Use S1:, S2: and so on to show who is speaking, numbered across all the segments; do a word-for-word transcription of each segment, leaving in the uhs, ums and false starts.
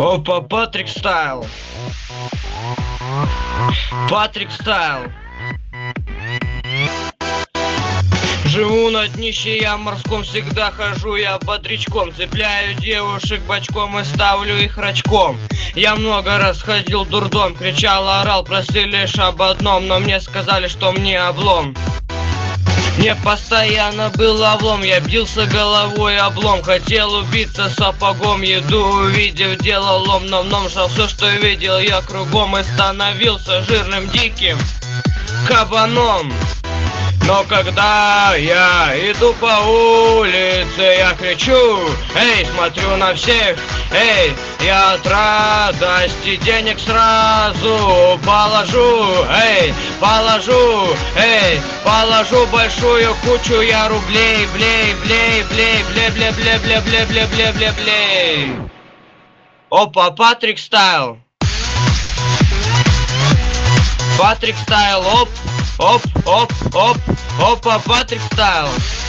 S1: Опа, Патрик Стайл. Патрик Стайл. Живу на днище, я морском, всегда хожу я бодрячком. Цепляю девушек бочком и ставлю их рачком. Я много раз ходил в дурдом, кричал, орал, просили лишь об одном, но мне сказали, что мне облом. Мне постоянно был облом, я бился головой облом. Хотел убиться сапогом, еду увидев, делал лом, но множил все, что видел я кругом, и становился жирным диким кабаном. Но когда я иду по улице, я кричу, эй, смотрю на всех, эй, я от радости денег сразу положу, эй, положу, эй, положу большую кучу я рублей, блей, блей, блей, блей, блей, блей, блей, блей, блей, блей, блей, блей. Опа, Патрик Стайл. Патрик Стайл, оп. Оп, оп, оп, опа, Патрик Стайл.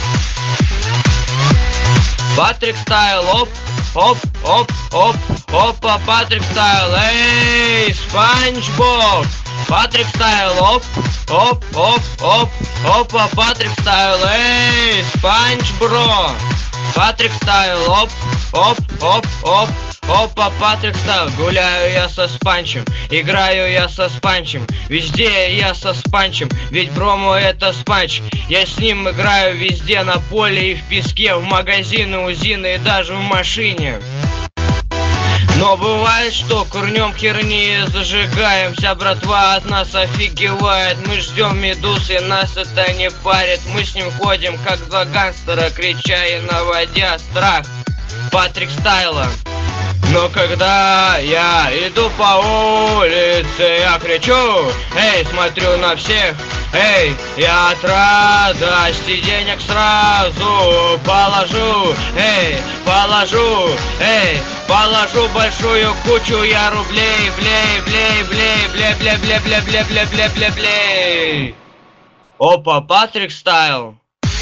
S1: Патрик Стайл, оп, оп, оп, оп, опа, Патрик Стайл. Эй, Спанч Боб. Патрик Стайл, оп, оп, оп, оп, опа, Патрик Стайл. Эй, Спанч Бро. Патрик Стайл, оп, оп, оп, оп. Опа, Патрик Стайл, гуляю я со Спанчем, играю я со Спанчем, везде я со Спанчем, ведь Брому это Спанч. Я с ним играю везде, на поле и в песке, в магазины, узины и даже в машине. Но бывает, что курнем херни зажигаем, вся братва от нас офигевает. Мы ждем медуз, и нас это не парит, мы с ним ходим как два гангстера, крича и наводя страх Патрик Стайла. Но когда я иду по улице, я кричу, эй, смотрю на всех, эй, я от радости денег сразу положу, эй, положу, эй, положу большую кучу я рублей, блей, блей, блей, блей, блей, блей, блей, блей, блей, блей, блей, блей. Опа, Патрик Стайл.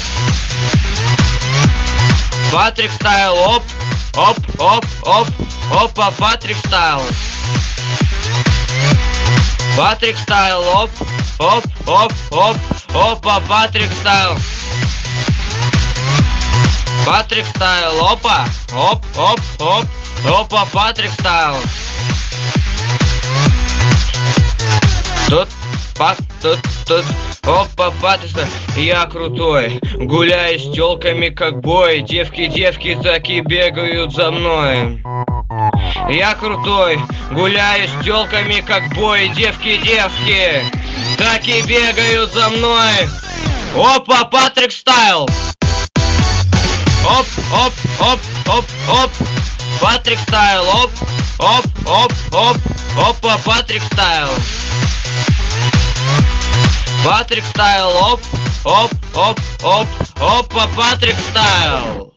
S1: Патрик Стайл, оп. Оп, оп, оп, опа, Патрик Стайл. Патрик Стайл, оп, оп, оп, оп, опа, Патрик Стайл. Патрик Стайл, опа, оп, оп, оп, опа, Патрик Стайл. Тут, пак, тут, тут. Опа, Патрик, я крутой, гуляю с тёлками как бой, девки, девки таки бегают за мной. Я крутой, гуляю с тёлками как бой, девки, девки таки бегают за мной. Опа, Патрик Стайл. Оп, оп, оп, оп, оп, Патрик Стайл, оп, оп, оп, оп, опа, Патрик Стайл. Патрик Стайл, оп, оп, оп, оп, опа, Патрик Стайл.